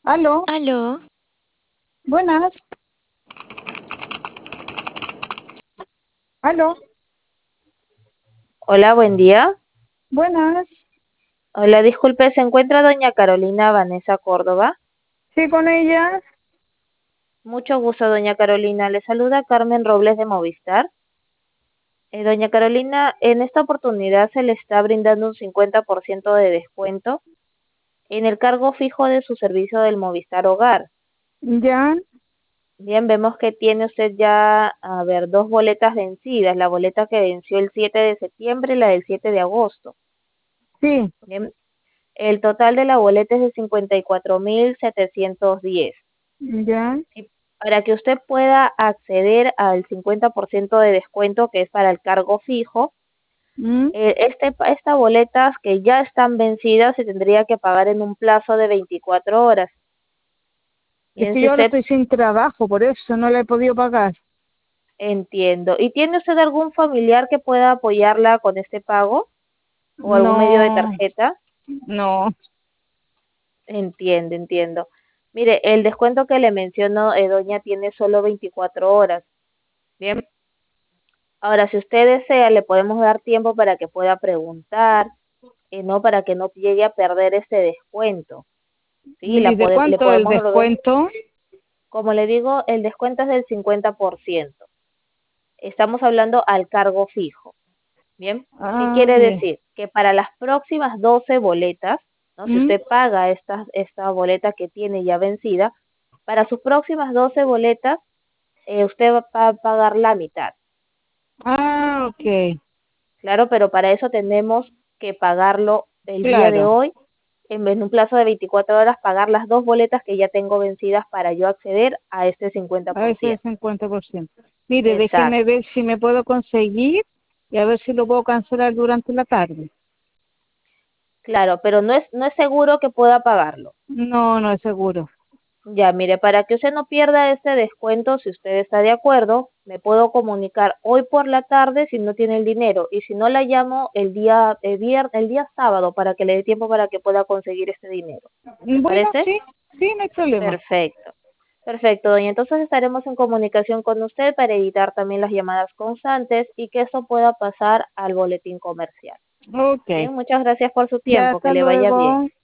Aló, Aló, buenas, aló, Hola, buen día. buenas. Hola, disculpe, ¿se encuentra doña Carolina Vanessa Córdoba? Sí, con ella. Mucho gusto, doña Carolina. Le saluda Carmen Robles de Movistar. Doña Carolina, en esta oportunidad se le está brindando un 50% de descuento en el cargo fijo de su servicio del Movistar Hogar. Ya, Bien, vemos que tiene usted ya, a ver, dos boletas vencidas, la boleta que venció el 7 de septiembre y la del 7 de agosto. sí, Bien, el total de la boleta es de 54.710. ya. Y para que usted pueda acceder al 50% de descuento que es para el cargo fijo, mm. estas boletas que ya están vencidas se tendría que pagar en un plazo de 24 horas. Es Bien, que si yo ahora usted estoy sin trabajo, por eso no la he podido pagar. entiendo. ¿Y tiene usted algún familiar que pueda apoyarla con este pago o algún medio de No, tarjeta? no. Entiendo, entiendo. Mire, el descuento que le menciono, doña, tiene solo 24 horas. Bien. Ahora, si usted desea, le podemos dar tiempo para que pueda preguntar, no para que no llegue a perder ese descuento. Sí, ¿Y de le cuánto el podemos, descuento? como le digo, el descuento es del 50%. Estamos hablando al cargo fijo. Bien, ¿qué Ah, quiere ya. decir? Que para las próximas 12 boletas, ¿no? Si Mm. usted paga esta boleta que tiene ya vencida, para sus próximas 12 boletas, usted va a pagar la mitad. Ah, ok, Claro, pero para eso tenemos que pagarlo el día de claro. hoy, en un plazo de 24 horas, pagar las dos boletas que ya tengo vencidas para yo acceder a este A ese 50%. 50%. Mire, déjeme Exacto. ver si me puedo conseguir y a ver si lo puedo cancelar durante la tarde. Claro, pero no es seguro que pueda pagarlo. No, no es seguro. Ya, mire, para que usted no pierda este descuento, si usted está de acuerdo, me puedo comunicar hoy por la tarde si no tiene el dinero y si no la llamo el día sábado para que le dé tiempo para que pueda conseguir este dinero. ¿Le Bueno, parece? sí, sí, no hay problema. Perfecto. Perfecto, doña. Entonces estaremos en comunicación con usted para evitar también las llamadas constantes y que eso pueda pasar al boletín comercial. Ok. Bien, muchas gracias por su Ya, tiempo. Que hasta le vaya bien. luego.